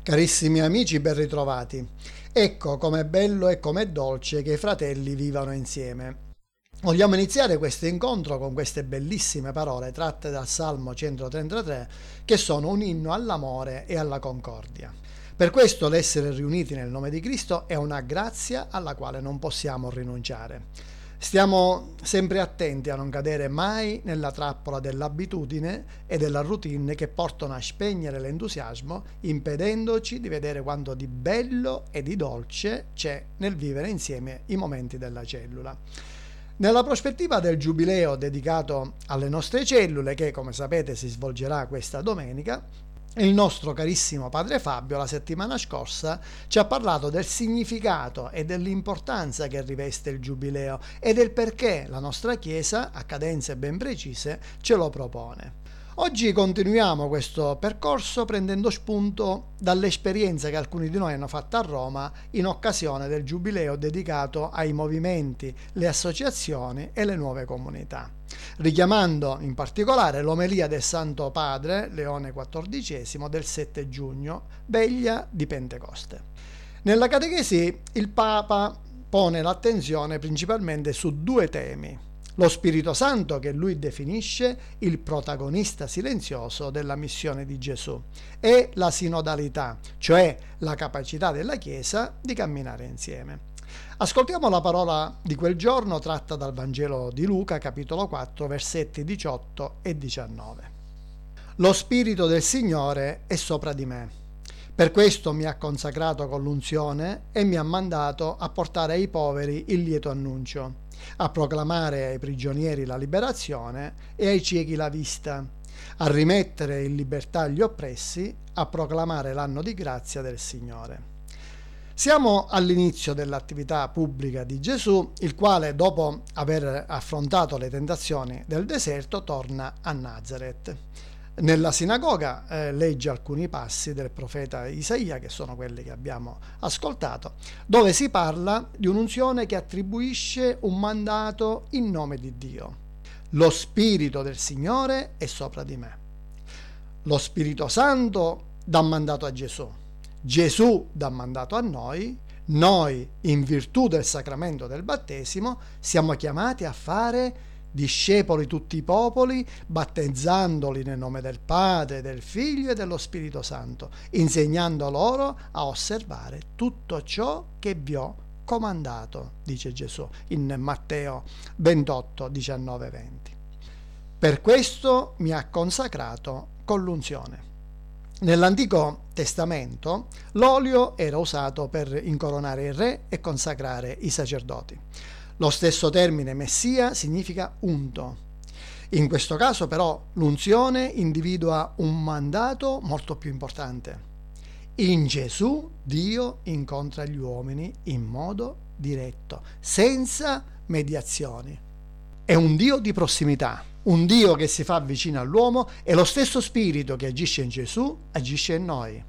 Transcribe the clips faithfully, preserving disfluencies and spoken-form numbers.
Carissimi amici, ben ritrovati. Ecco com'è bello e com'è dolce che i fratelli vivano insieme. Vogliamo iniziare questo incontro con queste bellissime parole tratte dal Salmo centotrentatré, che sono un inno all'amore e alla concordia. Per questo l'essere riuniti nel nome di Cristo è una grazia alla quale non possiamo rinunciare. Stiamo sempre attenti a non cadere mai nella trappola dell'abitudine e della routine che portano a spegnere l'entusiasmo, impedendoci di vedere quanto di bello e di dolce c'è nel vivere insieme i momenti della cellula. Nella prospettiva del giubileo dedicato alle nostre cellule, che come sapete si svolgerà questa domenica, il nostro carissimo padre Fabio la settimana scorsa ci ha parlato del significato e dell'importanza che riveste il giubileo e del perché la nostra Chiesa, a cadenze ben precise, ce lo propone. Oggi continuiamo questo percorso prendendo spunto dall'esperienza che alcuni di noi hanno fatto a Roma in occasione del giubileo dedicato ai movimenti, le associazioni e le nuove comunità, richiamando in particolare l'omelia del Santo Padre Leone quattordicesimo del sette giugno, veglia di Pentecoste. Nella catechesi il Papa pone l'attenzione principalmente su due temi: lo Spirito Santo, che lui definisce il protagonista silenzioso della missione di Gesù, e la sinodalità, cioè la capacità della Chiesa di camminare insieme. Ascoltiamo la parola di quel giorno tratta dal Vangelo di Luca, capitolo quattro, versetti diciotto e diciannove. Lo Spirito del Signore è sopra di me. Per questo mi ha consacrato con l'unzione e mi ha mandato a portare ai poveri il lieto annuncio, a proclamare ai prigionieri la liberazione e ai ciechi la vista, a rimettere in libertà gli oppressi, a proclamare l'anno di grazia del Signore. Siamo all'inizio dell'attività pubblica di Gesù, il quale, dopo aver affrontato le tentazioni del deserto, torna a Nazaret. Nella sinagoga eh, legge alcuni passi del profeta Isaia, che sono quelli che abbiamo ascoltato, dove si parla di un'unzione che attribuisce un mandato in nome di Dio. Lo Spirito del Signore è sopra di me. Lo Spirito Santo dà mandato a Gesù. Gesù dà mandato a noi. Noi, in virtù del sacramento del battesimo, siamo chiamati a fare discepoli tutti i popoli, battezzandoli nel nome del Padre, del Figlio e dello Spirito Santo, insegnando loro a osservare tutto ciò che vi ho comandato, dice Gesù in Matteo ventotto, diciannove venti. Per questo mi ha consacrato con l'unzione. Nell'Antico Testamento l'olio era usato per incoronare il re e consacrare i sacerdoti. Lo stesso termine Messia significa unto. In questo caso però l'unzione individua un mandato molto più importante. In Gesù Dio incontra gli uomini in modo diretto, senza mediazioni. È un Dio di prossimità, un Dio che si fa vicino all'uomo, e lo stesso Spirito che agisce in Gesù agisce in noi.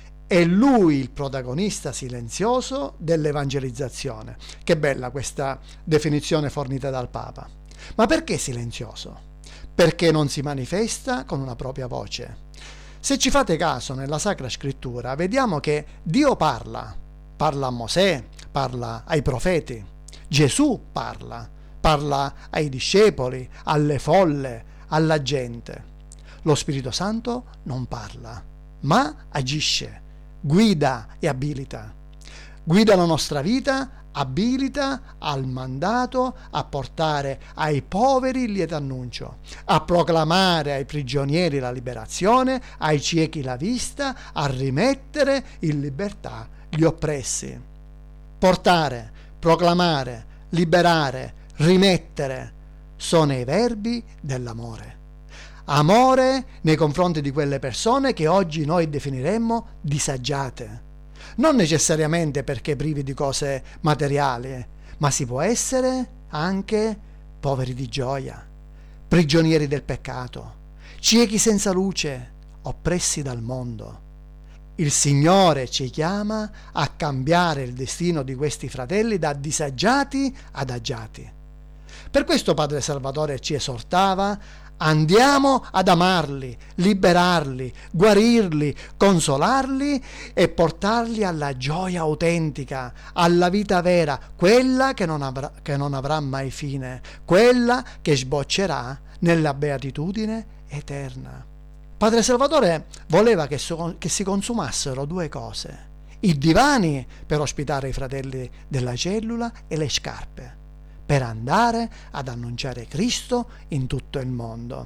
È lui il protagonista silenzioso dell'evangelizzazione. Che bella questa definizione fornita dal Papa. Ma perché silenzioso? Perché non si manifesta con una propria voce. Se ci fate caso, nella Sacra Scrittura vediamo che Dio parla, parla a Mosè, parla ai profeti. Gesù parla, parla ai discepoli, alle folle, alla gente. Lo Spirito Santo non parla, ma agisce, guida e abilita. Guida la nostra vita, abilita al mandato a portare ai poveri il lieto annuncio, a proclamare ai prigionieri la liberazione, ai ciechi la vista, a rimettere in libertà gli oppressi. Portare, proclamare, liberare, rimettere sono i verbi dell'amore. Amore nei confronti di quelle persone che oggi noi definiremmo disagiate, non necessariamente perché privi di cose materiali, ma si può essere anche poveri di gioia, prigionieri del peccato, ciechi senza luce, oppressi dal mondo. Il Signore ci chiama a cambiare il destino di questi fratelli da disagiati ad agiati. Per questo Padre Salvatore ci esortava Andiamo ad amarli, liberarli, guarirli, consolarli e portarli alla gioia autentica, alla vita vera, quella che non avrà, che non avrà mai fine, quella che sboccerà nella beatitudine eterna. Padre Salvatore voleva che, so, che si consumassero due cose: i divani per ospitare i fratelli della cellula e le scarpe per andare ad annunciare Cristo in tutto il mondo.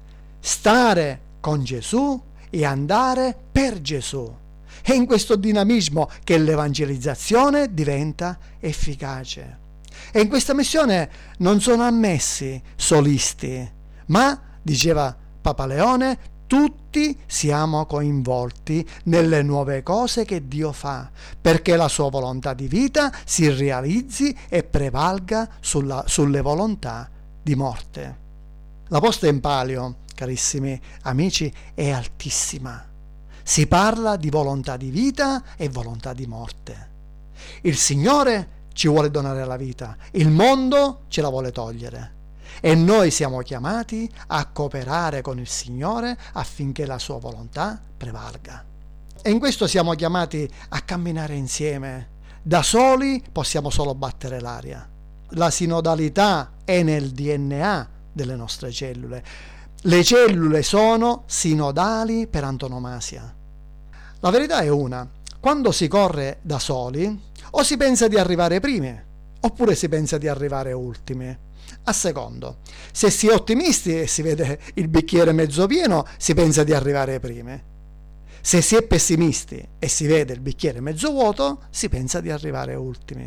Stare con Gesù e andare per Gesù. È in questo dinamismo che l'evangelizzazione diventa efficace. E in questa missione non sono ammessi solisti, ma, diceva Papa Leone, tutti siamo coinvolti nelle nuove cose che Dio fa, perché la sua volontà di vita si realizzi e prevalga sulla, sulle volontà di morte. La posta in palio, carissimi amici, è altissima. Si parla di volontà di vita e volontà di morte. Il Signore ci vuole donare la vita, il mondo ce la vuole togliere. E noi siamo chiamati a cooperare con il Signore affinché la sua volontà prevalga. E in questo siamo chiamati a camminare insieme. Da soli possiamo solo battere l'aria. La sinodalità è nel D N A delle nostre cellule. Le cellule sono sinodali per antonomasia. La verità è una: quando si corre da soli, o si pensa di arrivare primi, oppure si pensa di arrivare ultimi. A secondo, se si è ottimisti e si vede il bicchiere mezzo pieno, si pensa di arrivare primi. Se si è pessimisti e si vede il bicchiere mezzo vuoto, si pensa di arrivare ultimi.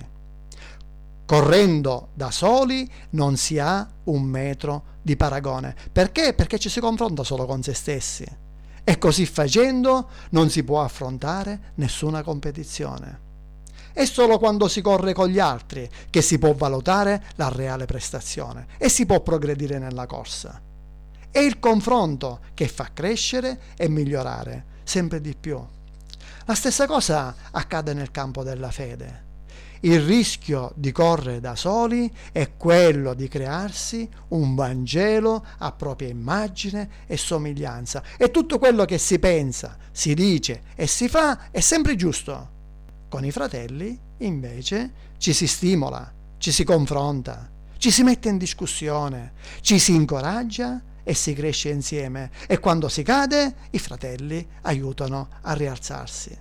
Correndo da soli non si ha un metro di paragone. Perché? Perché ci si confronta solo con se stessi. E così facendo non si può affrontare nessuna competizione. È solo quando si corre con gli altri che si può valutare la reale prestazione e si può progredire nella corsa. È il confronto che fa crescere e migliorare sempre di più. La stessa cosa accade nel campo della fede. Il rischio di correre da soli è quello di crearsi un Vangelo a propria immagine e somiglianza, e tutto quello che si pensa, si dice e si fa è sempre giusto. Con i fratelli, invece, ci si stimola, ci si confronta, ci si mette in discussione, ci si incoraggia e si cresce insieme, e quando si cade, i fratelli aiutano a rialzarsi.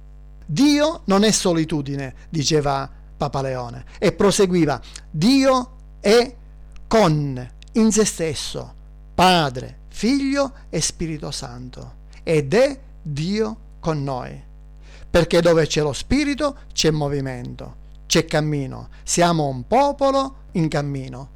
Dio non è solitudine, diceva Papa Leone, e proseguiva: Dio è con, in se stesso, Padre, Figlio e Spirito Santo, ed è Dio con noi. Perché dove c'è lo Spirito c'è movimento, c'è cammino. Siamo un popolo in cammino.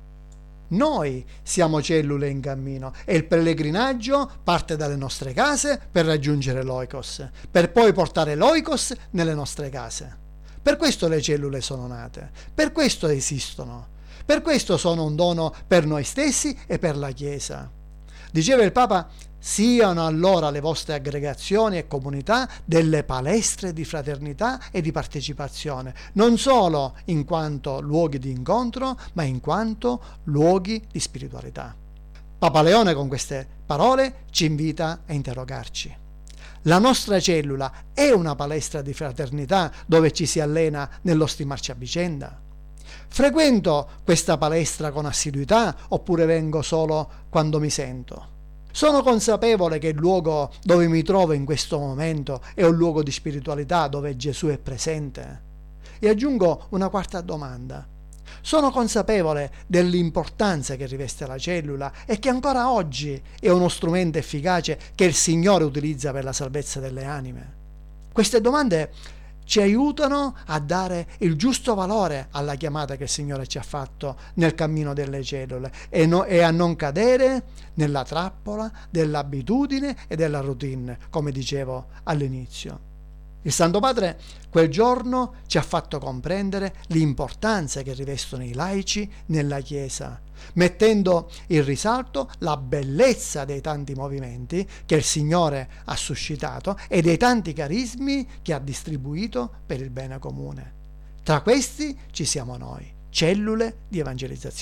Noi siamo cellule in cammino e il pellegrinaggio parte dalle nostre case per raggiungere l'oikos, per poi portare l'oikos nelle nostre case. Per questo le cellule sono nate, per questo esistono, per questo sono un dono per noi stessi e per la Chiesa. Diceva il Papa: siano allora le vostre aggregazioni e comunità delle palestre di fraternità e di partecipazione, non solo in quanto luoghi di incontro, ma in quanto luoghi di spiritualità. Papa Leone con queste parole ci invita a interrogarci. La nostra cellula è una palestra di fraternità dove ci si allena nello stimarci a vicenda? Frequento questa palestra con assiduità oppure vengo solo quando mi sento? Sono consapevole che il luogo dove mi trovo in questo momento è un luogo di spiritualità dove Gesù è presente? E aggiungo una quarta domanda. Sono consapevole dell'importanza che riveste la cellula e che ancora oggi è uno strumento efficace che il Signore utilizza per la salvezza delle anime? Queste domande ci aiutano a dare il giusto valore alla chiamata che il Signore ci ha fatto nel cammino delle cellule e, no, e a non cadere nella trappola dell'abitudine e della routine, come dicevo all'inizio. Il Santo Padre quel giorno ci ha fatto comprendere l'importanza che rivestono i laici nella Chiesa, mettendo in risalto la bellezza dei tanti movimenti che il Signore ha suscitato e dei tanti carismi che ha distribuito per il bene comune. Tra questi ci siamo noi, cellule di evangelizzazione.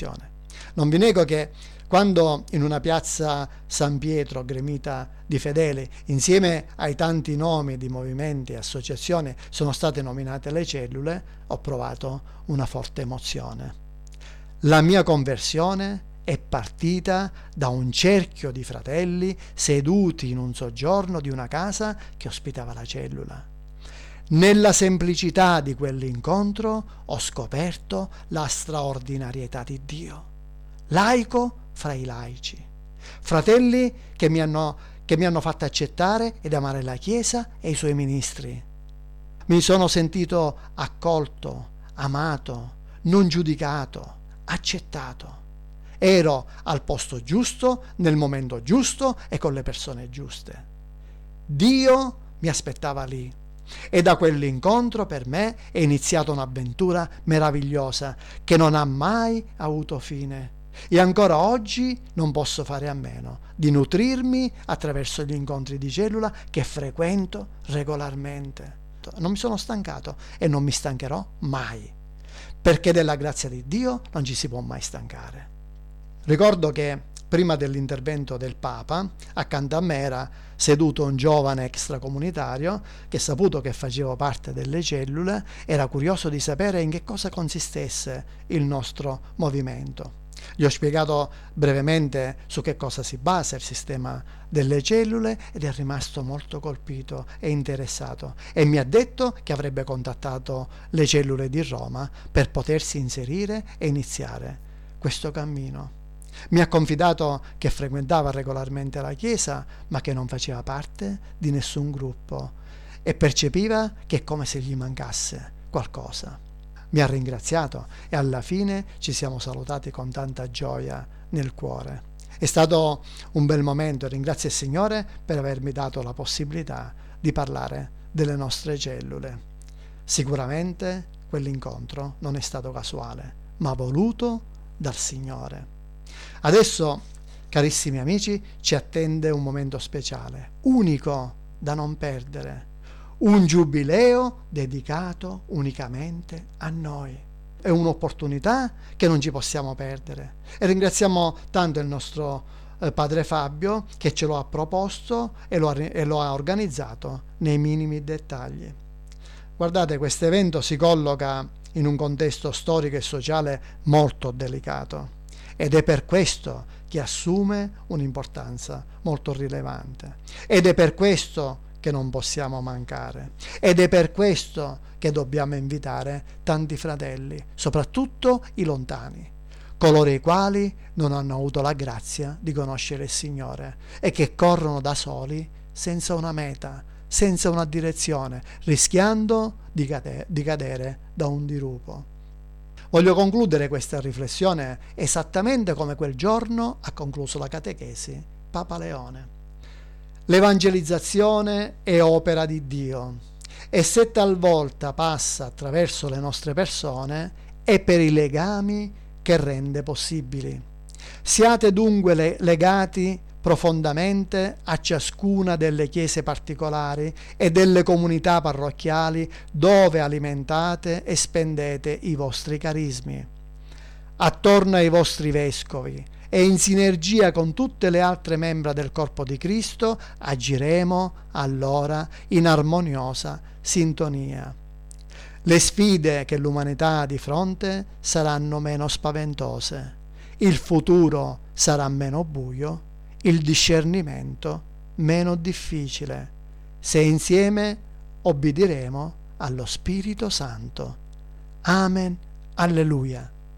Non vi nego che quando in una piazza San Pietro gremita di fedeli, insieme ai tanti nomi di movimenti e associazioni, sono state nominate le cellule, ho provato una forte emozione. La mia conversione è partita da un cerchio di fratelli seduti in un soggiorno di una casa che ospitava la cellula. Nella semplicità di quell'incontro ho scoperto la straordinarietà di Dio, laico fra i laici, fratelli che mi hanno, che mi hanno fatto accettare ed amare la Chiesa e i suoi ministri. Mi sono sentito accolto, amato, non giudicato, accettato. Ero al posto giusto, nel momento giusto e con le persone giuste. Dio mi aspettava lì. E da quell'incontro per me è iniziata un'avventura meravigliosa che non ha mai avuto fine. E ancora oggi non posso fare a meno di nutrirmi attraverso gli incontri di cellula che frequento regolarmente. Non mi sono stancato e non mi stancherò mai, perché della grazia di Dio non ci si può mai stancare. Ricordo che prima dell'intervento del Papa, accanto a me era seduto un giovane extracomunitario che, saputo che facevo parte delle cellule, era curioso di sapere in che cosa consistesse il nostro movimento. Gli ho spiegato brevemente su che cosa si basa il sistema delle cellule ed è rimasto molto colpito e interessato e mi ha detto che avrebbe contattato le cellule di Roma per potersi inserire e iniziare questo cammino. Mi ha confidato che frequentava regolarmente la chiesa, ma che non faceva parte di nessun gruppo e percepiva che è come se gli mancasse qualcosa. Mi ha ringraziato e alla fine ci siamo salutati con tanta gioia nel cuore. È stato un bel momento e ringrazio il Signore per avermi dato la possibilità di parlare delle nostre cellule. Sicuramente quell'incontro non è stato casuale, ma voluto dal Signore. Adesso, carissimi amici, ci attende un momento speciale, unico da non perdere, un giubileo dedicato unicamente a noi. È un'opportunità che non ci possiamo perdere e ringraziamo tanto il nostro eh, padre Fabio che ce lo ha proposto e lo ha, e lo ha organizzato nei minimi dettagli. Guardate, questo evento si colloca in un contesto storico e sociale molto delicato. Ed è per questo che assume un'importanza molto rilevante. Ed è per questo che non possiamo mancare. Ed è per questo che dobbiamo invitare tanti fratelli, soprattutto i lontani, coloro i quali non hanno avuto la grazia di conoscere il Signore e che corrono da soli senza una meta, senza una direzione, rischiando di cadere, di cadere da un dirupo. Voglio concludere questa riflessione esattamente come quel giorno ha concluso la catechesi Papa Leone. L'evangelizzazione è opera di Dio e se talvolta passa attraverso le nostre persone è per i legami che rende possibili. Siate dunque legati profondamente a ciascuna delle chiese particolari e delle comunità parrocchiali dove alimentate e spendete i vostri carismi. Attorno ai vostri vescovi e in sinergia con tutte le altre membra del corpo di Cristo agiremo allora in armoniosa sintonia. Le sfide che l'umanità ha di fronte saranno meno spaventose, il futuro sarà meno buio, il discernimento meno difficile, se insieme obbediremo allo Spirito Santo. Amen. Alleluia.